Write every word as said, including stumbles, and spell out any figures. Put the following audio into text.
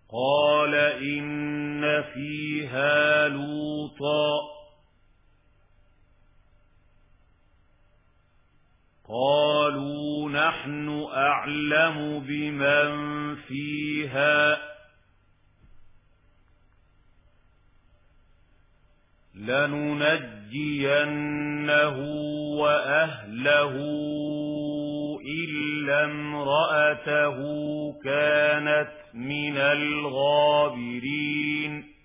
قال إن فيها لوطا قالوا نحن أعلم بمن فيها لننجينه وأهله إلا امرأته كانت من الغابرين